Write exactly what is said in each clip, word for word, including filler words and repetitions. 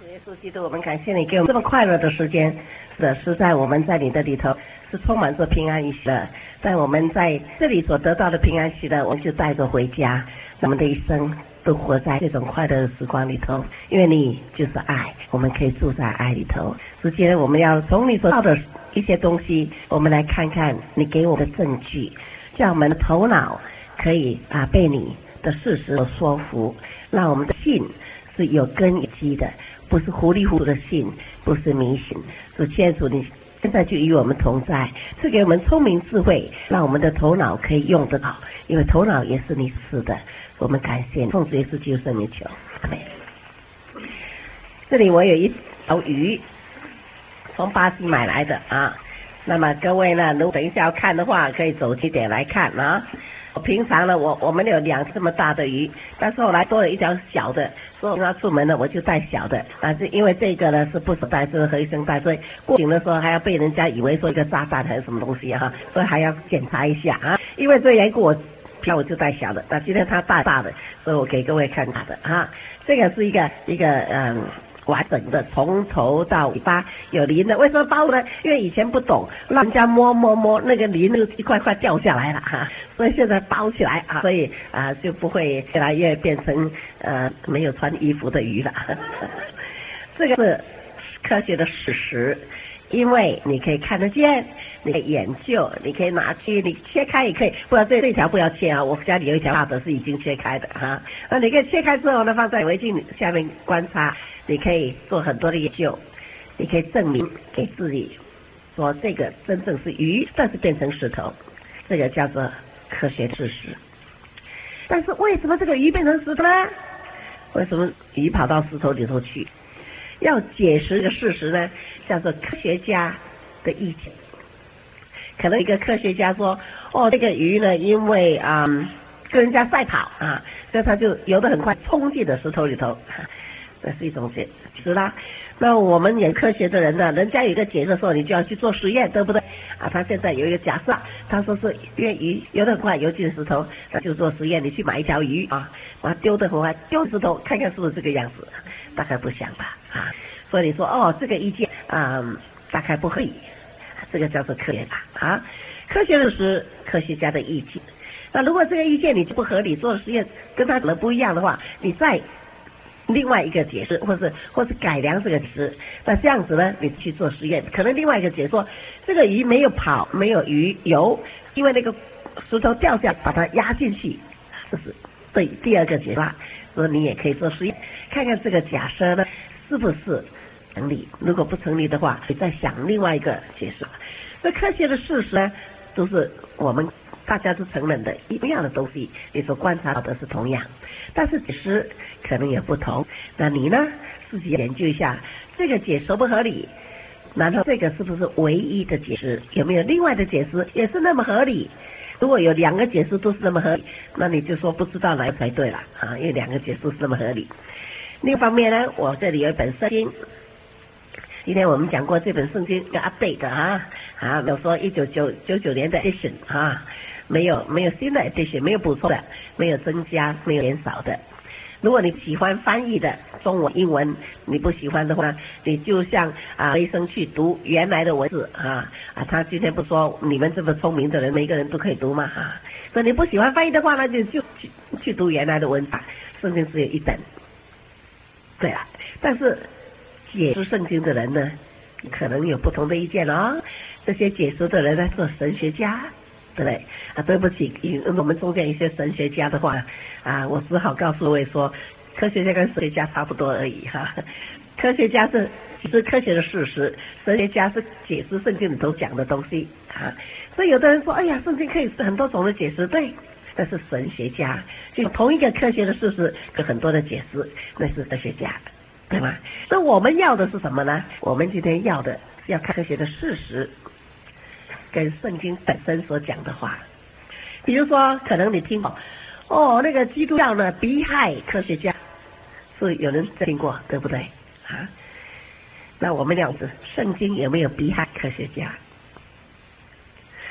耶稣基督，我们感谢你给我们这么快乐的时间，是的，是在我们在你的里头是充满着平安喜乐，在我们在这里所得到的平安喜乐，我们就带着回家，我们的一生都活在这种快乐的时光里头，因为你就是爱，我们可以住在爱里头。直接我们要从你所到的一些东西，我们来看看你给我们的证据，让我们的头脑可以啊被你的事实所说服，让我们的信是有根有基的，不是糊里糊涂的信，不是迷信。主亲爱的主，你现在就与我们同在，赐给我们聪明智慧，让我们的头脑可以用得好，因为头脑也是你赐的。我们感谢奉主耶稣基督圣名求，阿们。这里我有一条鱼，从巴西买来的啊。那么各位呢，如果等一下要看的话，可以走近点来看啊。平常呢，我我们有两这么大的鱼，但是后来多了一条小的，所以他出门呢，我就带小的。啊，是因为这个呢是不手带，是合一生带，所以过境的时候还要被人家以为说一个炸弹还是什么东西哈、啊，所以还要检查一下啊。因为这缘故，我那我就带小的。那今天他大大的，所以我给各位看大的啊。这个是一个一个嗯。完整的从头到尾巴有鳞的，为什么包呢？因为以前不懂，让人家摸摸摸那个鳞就一块块掉下来了哈，所以现在包起来啊，所以啊就不会越来越变成呃没有穿衣服的鱼了。这个是科学的事实，因为你可以看得见，你可以研究，你可以拿去，你切开也可以，不然这这条不要切啊，我家里有一条大的是已经切开的哈，那你可以切开之后呢，放在微镜下面观察。你可以做很多的研究，你可以证明给自己说这个真正是鱼，但是变成石头，这个叫做科学事实。但是为什么这个鱼变成石头呢？为什么鱼跑到石头里头去？要解释这个事实呢，叫做科学家的意见。可能一个科学家说，哦，这个鱼呢，因为啊、嗯、跟人家赛跑啊，所以他就游得很快，冲进了石头里头。这是一种解释啦。那我们演科学的人呢，人家有一个解释的时候，你就要去做实验，对不对？啊，他现在有一个假设，他说是因为鱼游得很快，游进石头，他就做实验。你去买一条鱼啊，把它丢得很快，丢石头，看看是不是这个样子？大概不像吧啊。所以你说哦，这个意见啊、嗯，大概不合理，这个叫做科学吧啊。科学的是科学家的意见。那如果这个意见你就不合理，做实验跟他可能不一样的话，你再另外一个解释，或是或是改良这个解释，那这样子呢，你去做实验，可能另外一个解说，这个鱼没有跑，没有鱼游，因为那个石头掉下，把它压进去，这是对第二个解说，所以你也可以做实验，看看这个假设呢是不是成立。如果不成立的话，你再想另外一个解释。这科学的事实呢，都是我们大家都承认的一样的东西，你所观察到的是同样，但是解释可能也不同。那你呢，自己研究一下这个解释合不合理，然后这个是不是唯一的解释，有没有另外的解释也是那么合理。如果有两个解释都是那么合理，那你就说不知道哪才对了啊，因为两个解释是那么合理。另一方面呢，我这里有一本圣经，今天我们讲过这本圣经要 update 啊啊，比如说一九九九年的 edition 啊，没有没有新的 edition， 没有补充的，没有增加，没有减少的。如果你喜欢翻译的中文英文，你不喜欢的话，你就像啊医生去读原来的文字啊啊，他今天不说你们这么聪明的人每一个人都可以读嘛啊，所以你不喜欢翻译的话呢，就就去去读原来的文法，圣经只有一本。对了，但是解释圣经的人呢，可能有不同的意见哦。这些解释的人呢，是神学家，对不对？啊，对不起，我们中间一些神学家的话啊，我只好告诉各位说，科学家跟神学家差不多而已哈。科学家是解释科学的事实，神学家是解释圣经里头讲的东西啊。所以有的人说，哎呀，圣经可以是很多种的解释，对。但是神学家就同一个科学的事实有很多的解释，那是科学家，对吗？那我们要的是什么呢？我们今天要的是要看科学的事实跟圣经本身所讲的话。比如说可能你听过哦，那个基督教呢逼害科学家，是有人听过对不对啊？那我们了解圣经有没有逼害科学家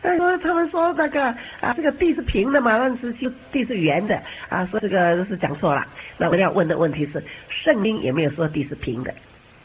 他说他们说那个啊，这个地是平的嘛，那是地是圆的啊，说这个是讲错了。那我要问的问题是，圣经有没有说地是平的？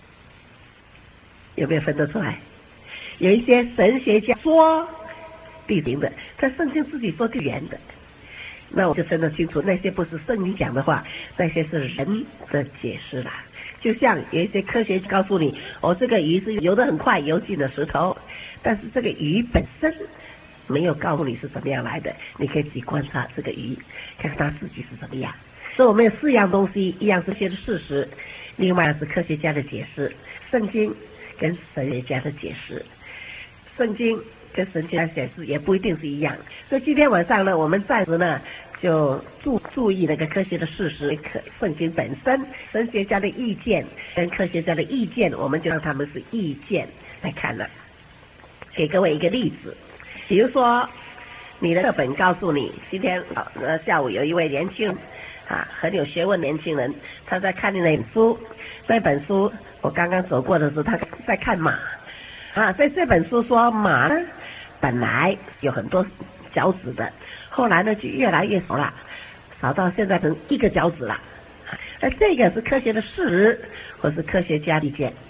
有没有分得出来？有一些神学家说地平的，但圣经自己说地圆的。那我就分得清楚，那些不是圣经讲的话，那些是人的解释啦。就像有一些科学告诉你，哦，这个鱼是游得很快，游进了石头，但是这个鱼本身没有告诉你是怎么样来的，你可以自己观察这个鱼，看看它自己是怎么样。所以我们有四样东西，一样是些事实，另外是科学家的解释，圣经跟神学家的解释。圣经跟神学家解释也不一定是一样，所以今天晚上呢，我们暂时呢就注注意那个科学的事实，科圣经本身，神学家的意见跟科学家的意见，我们就让他们是意见来看了。给各位一个例子，比如说你的课本告诉你，今天呃下午有一位年轻人啊，很有学问年轻人，他在看那本书，那本书我刚刚走过的时候，他在看马啊，在这本书说马呢本来有很多脚趾的，后来呢就越来越少了，少到现在成一个脚趾了。而这个是科学的事实，或是科学家意见？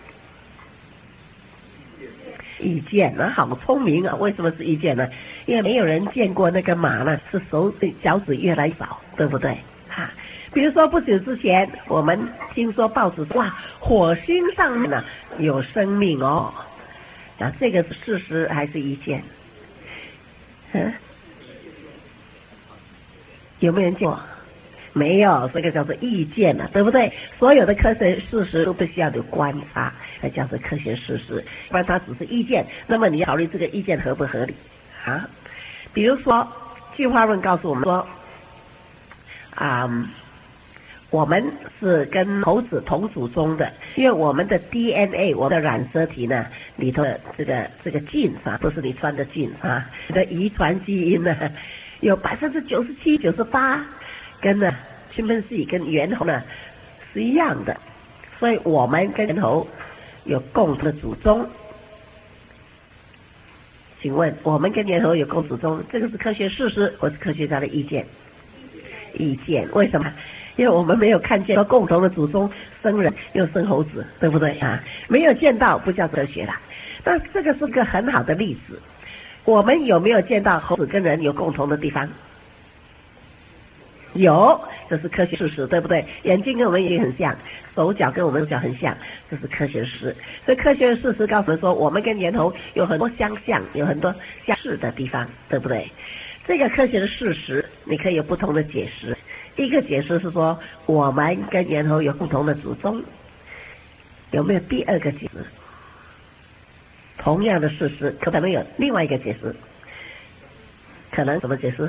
意见呢，好聪明啊！为什么是意见呢？因为没有人见过那个马呢是手脚趾越来越少，对不对？哈，比如说不久之前我们听说报纸哇，火星上面呢有生命哦，那这个是事实还是意见？嗯，有没有人见过？没有，这个叫做意见了，对不对？所有的科学事实都必须要有观察，才叫做科学事实，不然它只是意见。那么你要考虑这个意见合不合理啊？比如说进化论告诉我们说，啊、嗯，我们是跟猴子同祖宗的，因为我们的 D N A， 我们的染色体呢里头的这个这个基因啊，不是你穿的基因啊，你的遗传基因呢有百分之九十七、九十八。跟呢青喷系跟猿猴呢是一样的，所以我们跟猿猴有共同的祖宗。请问我们跟猿猴有共祖宗，这个是科学事实或是科学家的意见？意见。为什么？因为我们没有看见共同的祖宗生人又生猴子，对不对啊？没有见到不叫科学啦。但这个是个很好的例子。我们有没有见到猴子跟人有共同的地方？有，这是科学事实，对不对？眼睛跟我们也很像，手脚跟我们手脚很像，这是科学事实。所以科学的事实告诉我们说，我们跟猿猴有很多相像，有很多相似的地方，对不对？这个科学的事实，你可以有不同的解释。一个解释是说，我们跟猿猴有共同的祖宗。有没有第二个解释？同样的事实，可能有另外一个解释。可能什么解释？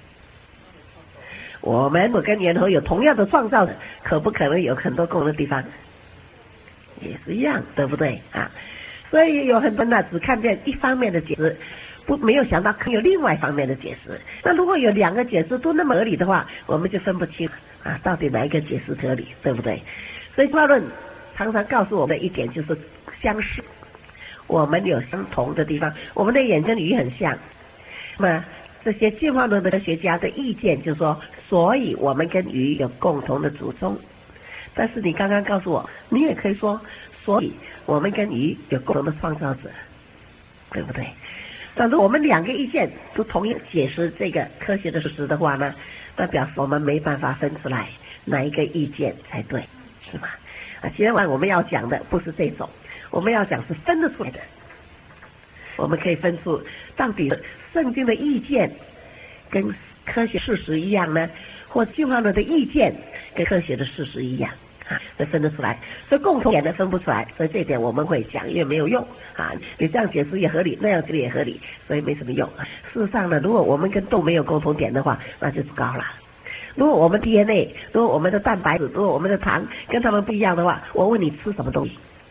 我们我跟猿猴有同样的创造的，可不可能有很多共同的地方？也是一样，对不对啊？所以有很多人只看见一方面的解释，不没有想到可以有另外一方面的解释。那如果有两个解释都那么合理的话，我们就分不清啊，到底哪一个解释合理，对不对？所以进化论常常告诉我们一点就是相似，我们有相同的地方，我们的眼跟鱼很像。那么这些进化论的科学家的意见就是说，所以我们跟鱼有共同的祖宗。但是你刚刚告诉我，你也可以说，所以我们跟鱼有共同的创造者，对不对？但是我们两个意见都同意解释这个科学的事实的话呢，那表示我们没办法分出来哪一个意见才对，是吗？啊，今天晚上我们要讲的不是这种，我们要讲是分得出来的。我们可以分出到底圣经的意见跟科学事实一样呢，或进化论的意见跟科学的事实一样啊，这分得出来。所以共同点呢分不出来，所以这一点我们会讲，因为没有用啊。你这样解释也合理，那样解释也合理，所以没什么用。事实上呢，如果我们跟动物没有共同点的话，那就高了。如果我们 D N A， 如果我们的蛋白质，如果我们的糖跟他们不一样的话，我问你吃什么东西？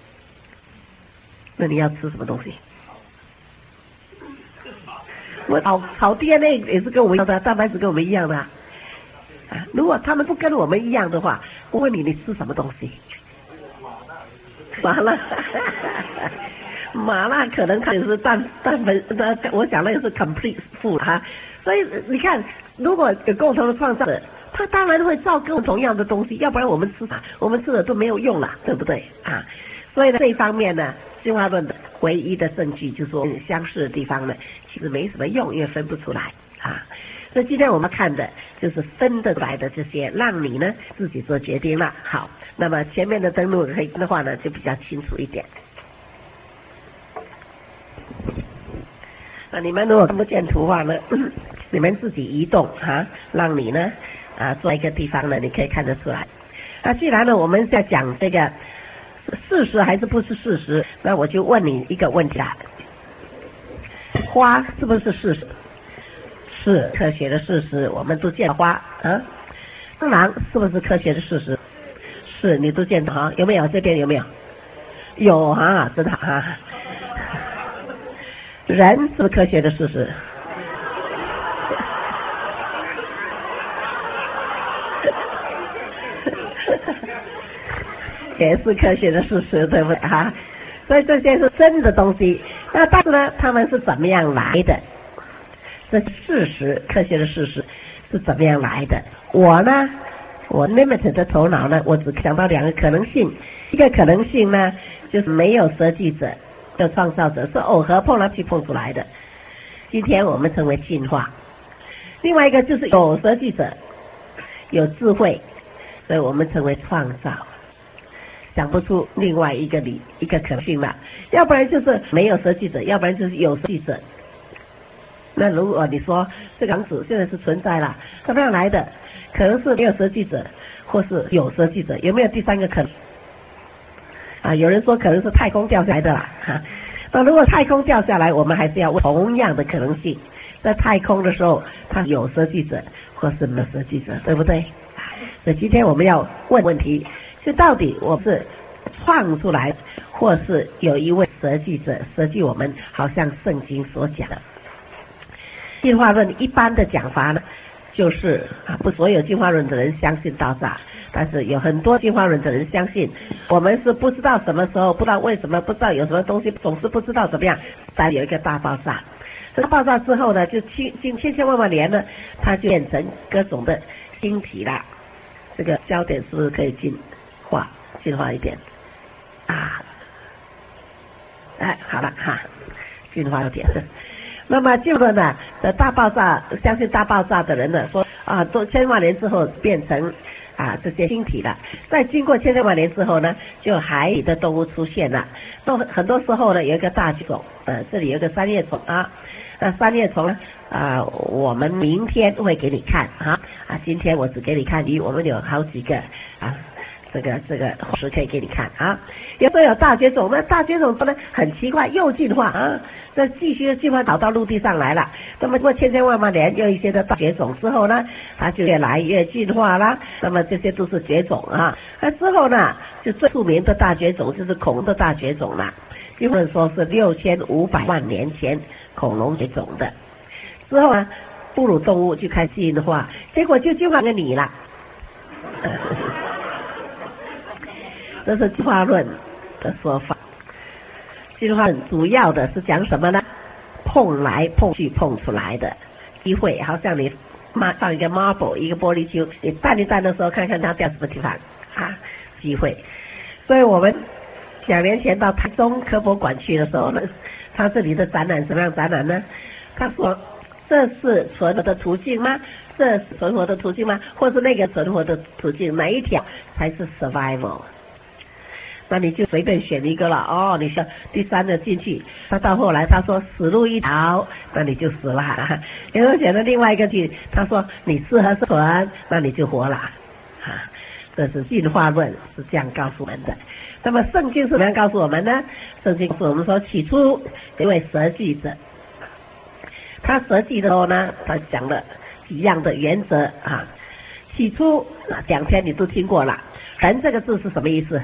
那你要吃什么东西？我炒炒 D N A 也是跟我们一样的，蛋白质跟我们一样的啊。如果他们不跟我们一样的话，我问你，你吃什么东西？完了， 马那可能它也是蛋蛋分，那我想那个是 complete food 哈。所以你看，如果有共同的创造者，他当然会照跟同样的东西，要不然我们吃啥？我们吃的都没有用了，对不对啊？所以呢，这一方面呢，进化论的唯一的证据就是说相似的地方呢，其实没什么用，因为分不出来啊。所以今天我们看的就是分得出来的这些，让你呢自己做决定了。好，那么前面的登录可以的话呢，就比较清楚一点。那你们如果看不见图画呢，你们自己移动啊，让你呢啊做一个地方呢，你可以看得出来。那既然呢我们在讲这个事实还是不是事实，那我就问你一个问题啦：花是不是事实？是科学的事实，我们都见花啊。蟑螂是不是科学的事实？是，你都见到哈？有没有？这边有没有？有哈，真的哈。人是不是科学的事实？也是科学的事实，对不对哈？所以这些是真的东西。那但是呢，他们是怎么样来的？这事实，科学的事实是怎么样来的？我呢，我 limited 的头脑呢，我只想到两个可能性。一个可能性呢，就是没有设计者，有创造者，是耦合碰来去碰出来的。今天我们称为进化。另外一个就是有设计者，有智慧，所以我们称为创造。想不出另外一个理一个可能性了，要不然就是没有设计者，要不然就是有设计者。那如果你说这个房子现在是存在了，怎么样来的？可能是没有设计者，或是有设计者，有没有第三个可能？啊，有人说可能是太空掉下来的啦，哈、啊。那如果太空掉下来，我们还是要问同样的可能性，在太空的时候，它有设计者或是没有设计者，对不对？所以今天我们要问问题，就到底我是创出来，或是有一位设计者设计我们，好像圣经所讲的。进化论一般的讲法呢，就是啊，不所有进化论的人相信大炸，但是有很多进化论的人相信，我们是不知道什么时候，不知道为什么，不知道有什么东西，总是不知道怎么样，才有一个大爆炸。这个爆炸之后呢，就经经千千万万年呢，它就变成各种的星体啦。这个焦点是不是可以进化进化一点啊？哎，好了哈，进化一点。那么进入呢的大爆炸，相信大爆炸的人呢说啊，多千万年之后变成啊这些星体了。在经过千万年之后呢，就海里的动物出现了。那很多时候呢，有一个大绝种，呃，这里有个三叶虫啊。那三叶虫呢啊，我们明天会给你看啊啊，今天我只给你看鱼，我们有好几个啊。这个这个是可以给你看啊，有时候有大绝种，那大绝种呢很奇怪又进化啊，这继续进化跑到陆地上来了。那么经过千千万万年，有一些的大绝种之后呢，它就越来越进化啦。那么这些都是绝种啊。那之后呢，就最著名的大绝种就是恐龙的大绝种了，有人说是六千五百万年前恐龙绝种的。之后呢，哺乳动物就开始进化，结果就进化个你了。这是进化论的说法。进化论主要的是讲什么呢？碰来碰去碰出来的机会，好像你放一个 marble 一个玻璃球，你弹一弹的时候，看看它掉什么地方啊？机会。所以我们两年前到台中科博馆去的时候呢，他这里的展览什么样展览呢？他说这是存活的途径吗？这是存活的途径吗？或是那个存活的途径，哪一条才是 survival？那你就随便选一个了哦，你说第三个进去，他到后来他说死路一条，那你就死了。然后选了另外一个去，他说你适合生存，那你就活了。啊，这是进化论是这样告诉我们的。那么圣经是怎么样告诉我们呢？圣经是我们说起初一位设计者，他设计的时候呢，他讲了一样的原则啊。起初啊，两天你都听过了，人这个字是什么意思？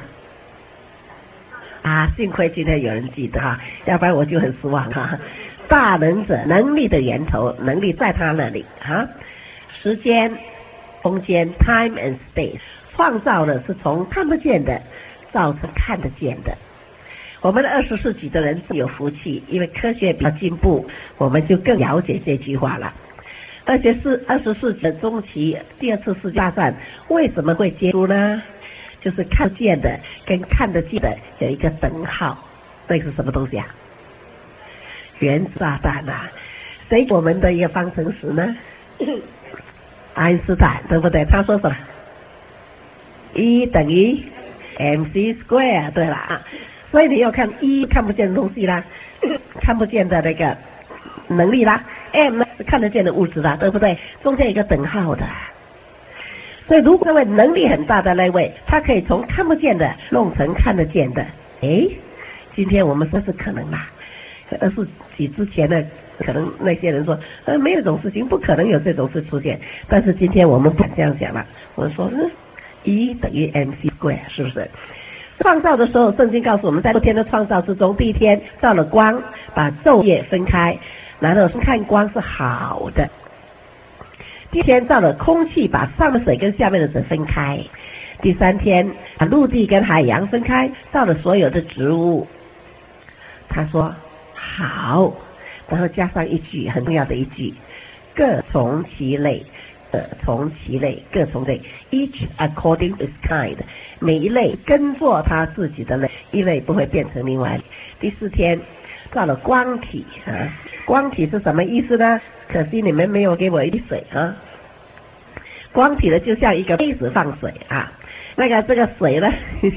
啊，幸亏今天有人记得哈，要不然我就很失望哈。大能者，能力的源头，能力在他那里哈。时间、空间 （time and space） 创造的是从看不见的造成看得见的。 我们的二十世纪的人有福气，因为科学比较进步，我们就更了解这句话了。而且是二十世纪的中期，第二次世界大战为什么会结束呢？就是看不见的跟看得见的有一个等号，这是什么东西啊？原子炸弹啊！谁给我们的一个方程式呢？爱因斯坦，对不对？他说什么 ？E 等于 mc square， 对了啊。所以你要看 E 看不见的东西啦，看不见的那个能力啦 ，M 呢是看得见的物质啦，对不对？中间有一个等号的。所以如果那位能力很大的那位，他可以从看不见的弄成看得见的，诶，今天我们说是可能啦。二十几之前呢，可能那些人说，呃，没有这种事情，不可能有这种事出现。但是今天我们不敢这样讲了，我们说，嗯 ，E 等于 mc square， 是不是？创造的时候，圣经告诉我们，在六天的创造之中，第一天造了光，把昼夜分开，然后看光是好的。第一天造了空气，把上面的水跟下面的水分开。第三天把陆地跟海洋分开，造了所有的植物。他说好，然后加上一句很重要的一句，各从其类，各从其类，各从类 ，each according to its kind， 每一类跟做他自己的类，一类不会变成另外。第四天造了光体啊，光体是什么意思呢？可惜你们没有给我一滴水啊。光体呢就像一个杯子放水啊，那个这个水呢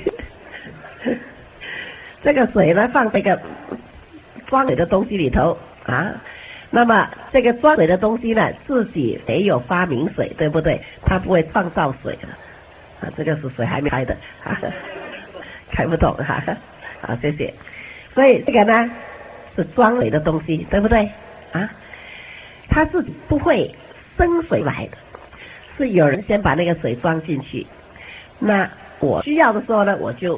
这个水呢放这个装水的东西里头啊，那么这个装水的东西呢自己没有发明水，对不对？它不会创造水的啊，这个是水还没开的啊，看不懂哈、啊，好谢谢。所以这个呢是装水的东西，对不对啊？它自己不会生水来的，是有人先把那个水装进去，那我需要的时候呢我就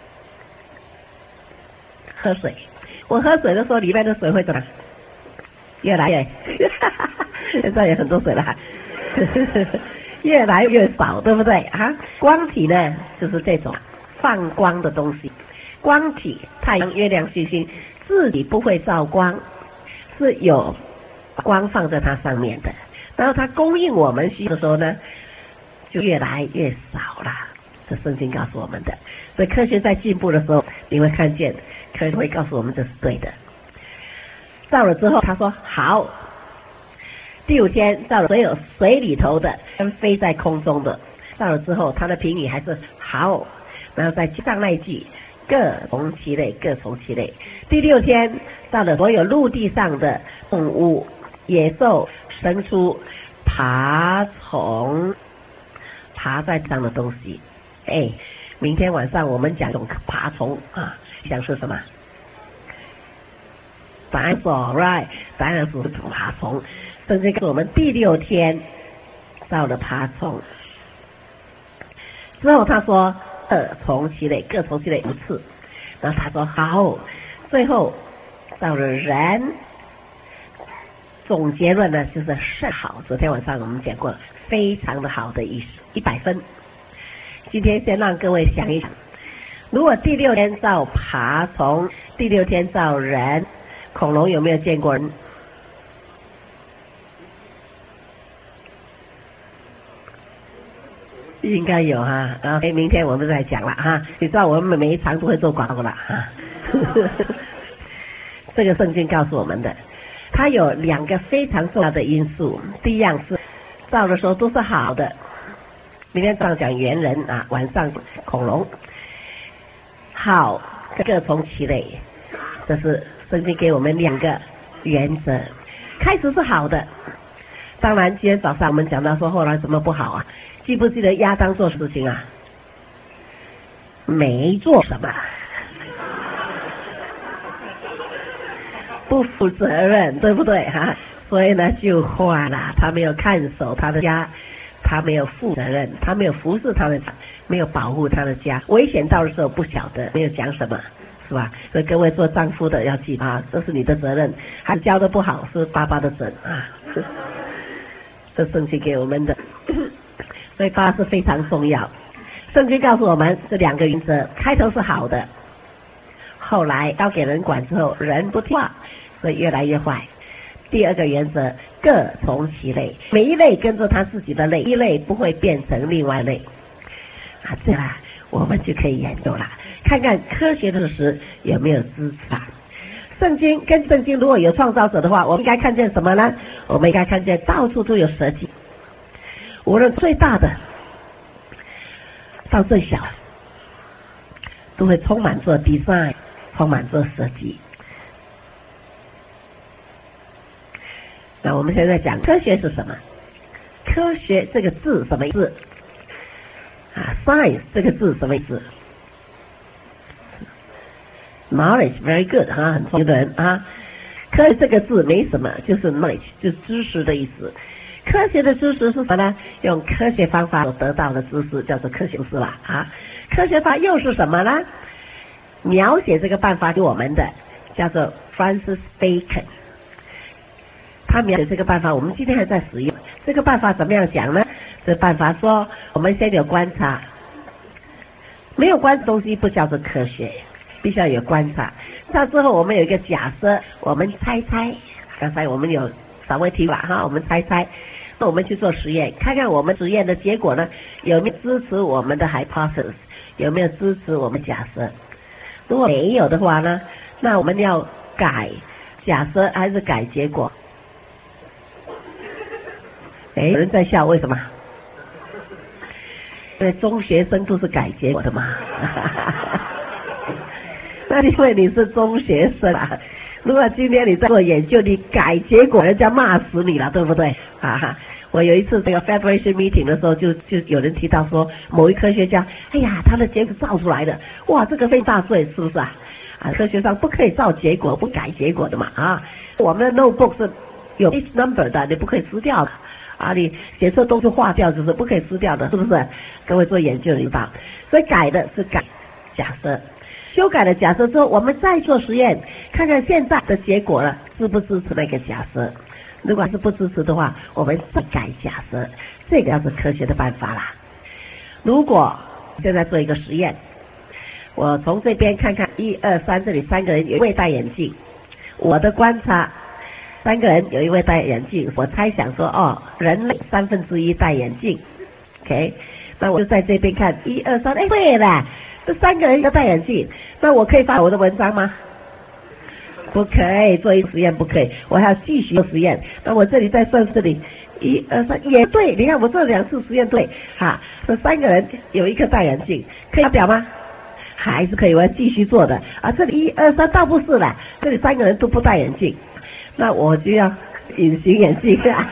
喝水，我喝水的时候里面的水会怎么越来越现在有很多水了越来越少，对不对啊？光体呢就是这种放光的东西，光体太阳月亮星星自己不会照光，是有光放在它上面的，然后它供应我们需要的时候呢就越来越少了，这圣经告诉我们的。所以科学在进步的时候，你会看见科学会告诉我们这是对的。造了之后他说好，第五天造了所有水里头的跟飞在空中的，造了之后他的评语还是好，然后再加上那一句各从其类，各从其类。第六天造了所有陆地上的动物、野兽、牲畜、爬虫，爬在上的东西。哎，明天晚上我们讲这种爬虫啊，想说什么？答案是 right， 答案是爬虫。圣经告诉我们第六天造了爬虫，之后他说各从其类，各从其类五次，然后他说好，最后造了人。总结论呢就是甚好，昨天晚上我们讲过了，非常的好的意思，一百分。今天先让各位想一想，如果第六天造爬虫，第六天造人，恐龙有没有见过人？应该有哈，啊，明天我们再讲了哈。你知道我们每一场都会做广告了哈。这个圣经告诉我们的，它有两个非常重要的因素。第一样是造的时候都是好的，明天早上讲猿人啊，晚上恐龙，好各从其类，这是圣经给我们两个原则。开始是好的，当然今天早上我们讲到说后来怎么不好啊？记不记得亚当做事情啊？没做什么，不负责任，对不对哈？所以呢就坏了，他没有看守他的家，他没有负责任，他没有服侍他的家，没有保护他的家，危险到的时候不晓得，没有讲什么，是吧？所以各位做丈夫的要记啊，这是你的责任，孩子教的不好是爸爸的责任啊，这圣经给我们的。所以爸是非常重要。圣经告诉我们这两个原则，开头是好的， 后来交给人管之后，人不听话，所以越来越坏。第二个原则，各从其类，每一类跟着他自己的类，一类不会变成另外类啊，这样我们就可以研究了，看看科学的事实有没有支持啊。圣经跟圣经如果有创造者的话，我们应该看见什么呢？我们应该看见到处都有设计，无论最大的到最小都会充满着 design， 充满着设计。那我们现在讲科学是什么？科学这个字什么意思啊 ？Science 这个字什么意思？Knowledge very good 哈，很聪明的人啊。科学这个字没什么，就是 knowledge 就是知识的意思。科学的知识是什么呢？用科学方法所得到的知识叫做科学知识了啊。科学法又是什么呢？描写这个办法给我们的叫做 Francis Bacon， 他描写这个办法，我们今天还在使用。这个办法怎么样讲呢？这个办法说，我们先有观察，没有观察东西不叫做科学。必须要有观察，到之后我们有一个假设，我们猜猜，刚才我们有稍微提了哈，我们猜猜，那我们去做实验，看看我们实验的结果呢有没有支持我们的 hypothesis， 有没有支持我们假设。如果没有的话呢，那我们要改假设还是改结果？哎，有人在笑，为什么？因为中学生都是改结果的嘛。那因为你是中学生啊，如果今天你在做研究，你改结果，人家骂死你了，对不对？啊，我有一次这个 Federation meeting 的时候，就就有人提到说，某一科学家，哎呀，他的结果造出来的，哇，这个非大罪，是不是啊？啊，科学上不可以照结果，不改结果的嘛啊。我们的 notebook 是有 page number 的，你不可以撕掉的啊，你写错东西划掉就是不可以撕掉的，是不是？各位做研究的知道，所以改的是改假设。修改了假设之后，我们再做实验，看看现在的结果了支不支持那个假设。如果是不支持的话，我们再改假设，这个要是科学的办法啦。如果现在做一个实验，我从这边看看一二三，这里三个人有一位戴眼镜，我的观察三个人有一位戴眼镜，我猜想说哦，人类三分之一戴眼镜 ，OK， 那我就在这边看一二三，哎，对了。这三个人要戴眼镜，那我可以发我的文章吗？不可以，做一个实验不可以，我还要继续做实验。那我这里再算这里，一二三也对，你看我做两次实验对，哈，这三个人有一个戴眼镜，可以发表吗？还是可以，我要继续做的啊。这里一二三倒不是了，这里三个人都不戴眼镜，那我就要隐形眼镜啊。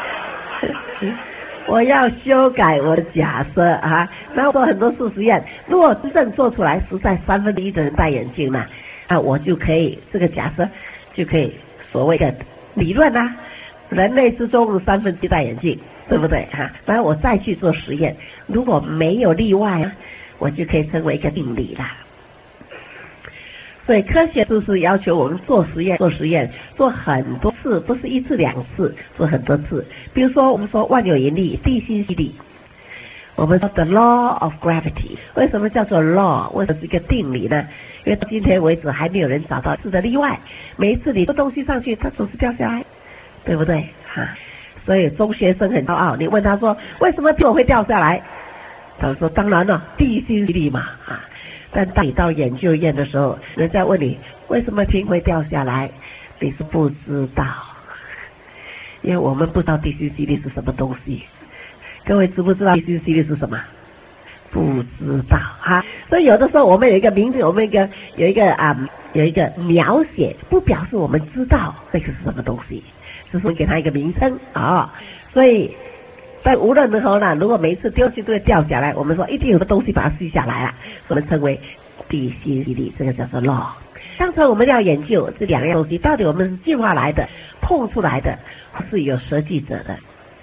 我要修改我的假设啊，然后做很多次实验，如果真正做出来实在三分之一的人戴眼镜嘛，那我就可以这个假设就可以所谓的理论啊，人类之中三分之一戴眼镜，对不对哈？然后我再去做实验，如果没有例外啊，我就可以称为一个定理啦。所以科学就是要求我们做实验，做实验做很多次，不是一次两次，做很多次。比如说我们说万有引力、地心吸力，我们说 the law of gravity， 为什么叫做 law？ 为什么是一个定理呢？因为到今天为止还没有人找到一次的例外，每一次你丢东西上去，它总是掉下来，对不对？哈，所以中学生很骄傲，你问他说为什么苹果会掉下来？他说当然了，地心吸力嘛啊。但当你到研究院的时候，人家问你为什么苹果会掉下来，你是不知道，因为我们不知道地心吸力是什么东西。各位知不知道地心吸力是什么？不知道哈。所以有的时候我们有一个名字，我们一个有一个啊、嗯、有一个描写，不表示我们知道这个是什么东西，只是给它一个名称啊。所以但无论如何呢，如果每一次丢弃都会掉下来，我们说一定有个东西把它吸下来了，我们称为地心吸力，这个叫做 law。刚才我们要研究这两样东西，到底我们是进化来的、碰出来的，是有设计者的。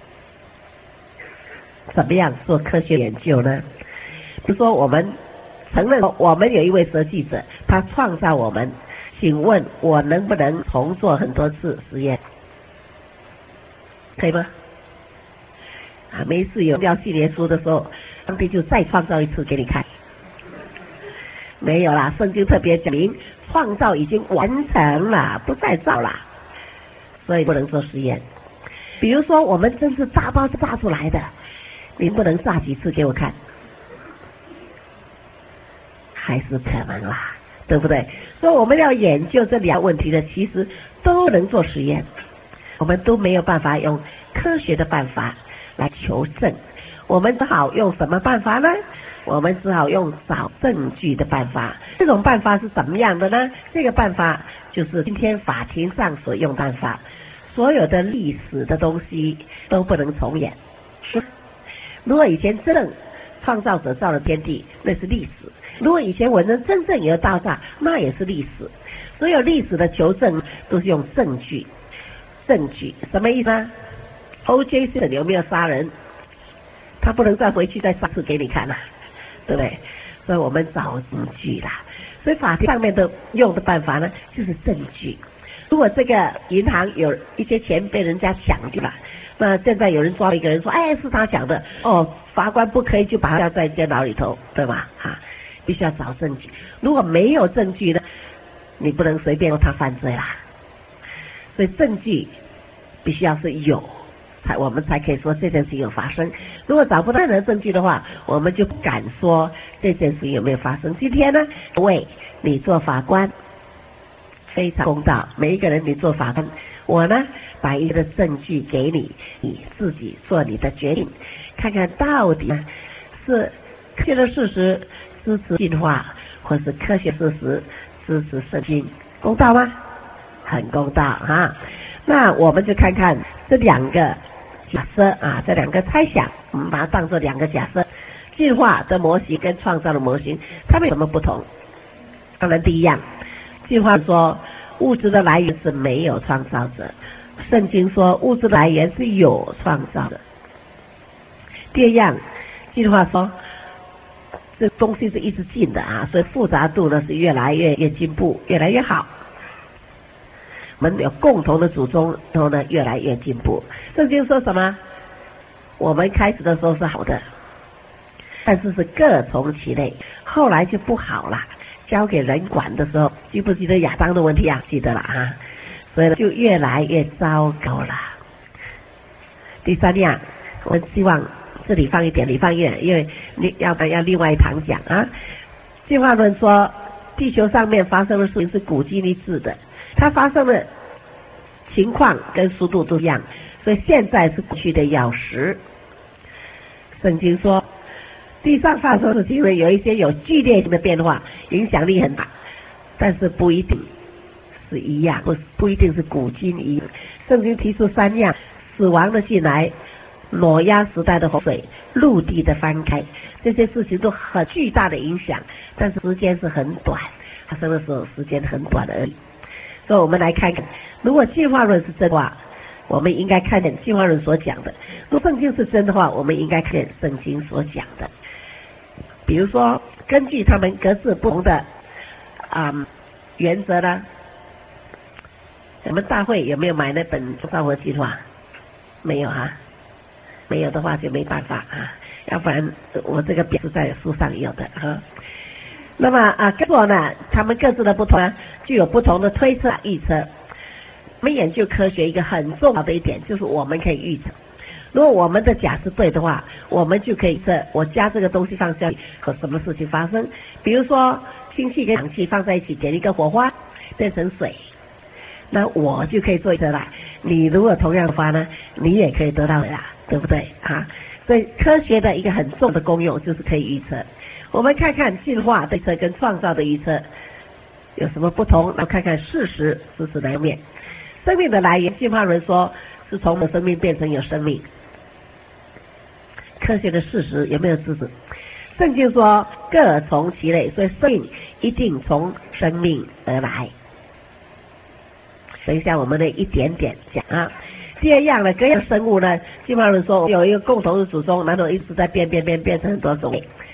怎么样做科学研究呢？比如说我们承认我们有一位设计者，他创造我们，请问我能不能重做很多次实验？可以吗？啊，每一次有要系列书的时候，上帝就再创造一次给你看。 没有啦，圣经特别讲明，创造已经完成了，不再造了，所以不能做实验。比如说我们真是炸包是炸出来的，你不能炸几次给我看，还是可能啦，对不对？所以我们要研究这两个问题的，其实都能做实验，我们都没有办法用科学的办法来求证，我们只好用什么办法呢？我们只好用找证据的办法。这种办法是怎么样的呢？这个办法就是今天法庭上所用办法，所有的历史的东西都不能重演。如果以前真正创造者造了天地，那是历史；如果以前我们真正有大炸，那也是历史。所有历史的求证都是用证据。证据什么意思呢？ O J 是有没有杀人？他不能再回去再杀次给你看了，对不对？所以我们找证据啦。所以法庭上面的用的办法呢，就是证据。如果这个银行有一些钱被人家抢去了，那现在有人抓了一个人说，哎，是他抢的，哦，法官不可以就把他关在监牢里头，对吧？啊，必须要找证据。如果没有证据呢，你不能随便说他犯罪啦。所以证据必须要是有，才我们才可以说这件事情有发生。如果找不到任何证据的话，我们就不敢说这件事情有没有发生。今天呢，喂，你做法官非常公道，每一个人你做法官，我呢把一个证据给你，你自己做你的决定，看看到底是科学的事实支持进化，或是科学事实支持圣经，公道吗？很公道哈。那我们就看看这两个假设啊，这两个猜想，我们把它当作两个假设。进化的模型跟创造的模型，它们有什么不同？当然第一样，进化说物质的来源是没有创造者，圣经说物质的来源是有创造的。第二样，进化说这东西是一直进的啊，所以复杂度呢是越来越越进步，越来越好。我们有共同的祖宗，然后呢越来越进步。圣经说什么？我们开始的时候是好的，但是是各从其类，后来就不好了，交给人管的时候，记不记得亚当的问题啊？记得了啊，所以就越来越糟糕了。第三样，我们希望这里放一点，你放一点，因为你要不然要另外一堂讲啊。进化论说，地球上面发生的事情是古今一致的，它发生的情况跟速度都一样，所以现在是过去的钥匙。圣经说地上发生的事情有一些有剧烈性的变化，影响力很大，但是不一定是一样，不不一定是古今一样。圣经提出三样：死亡的进来，挪亚时代的洪水，陆地的翻开，这些事情都很巨大的影响，但是时间是很短，发生的时候时间很短而已。所以我们来看看，如果进化论是真的话，我们应该看见进化论所讲的；如果圣经是真的话，我们应该看见圣经所讲的。比如说，根据他们各自不同的啊、嗯、原则呢，我们大会有没有买那本《造物计划》？没有哈、啊，没有的话就没办法啊，要不然我这个表是在书上有的啊。那么啊，结果呢，他们各自的不同呢，就有不同的推测预测。我们研究科学一个很重要的一点，就是我们可以预测。如果我们的假设对的话，我们就可以测我加这个东西放下去和什么事情发生。比如说氢气跟氧气放在一起，点一个火花变成水，那我就可以做预测了。你如果同样的话呢，你也可以得到的啦，对不对啊？所以科学的一个很重的功用就是可以预测。我们看看进化的预测跟创造的预测有什么不同，然后看看事实事实的一面。生命的来源，进化论说是从没有生命变成有生命，科学的事实有没有支持？圣经说各从其类，所以生命一定从生命而来。等一下我们的一点点讲啊。第二样呢，各样生物呢，进化论说有一个共同的祖宗，然后一直在变变变变成很多种类。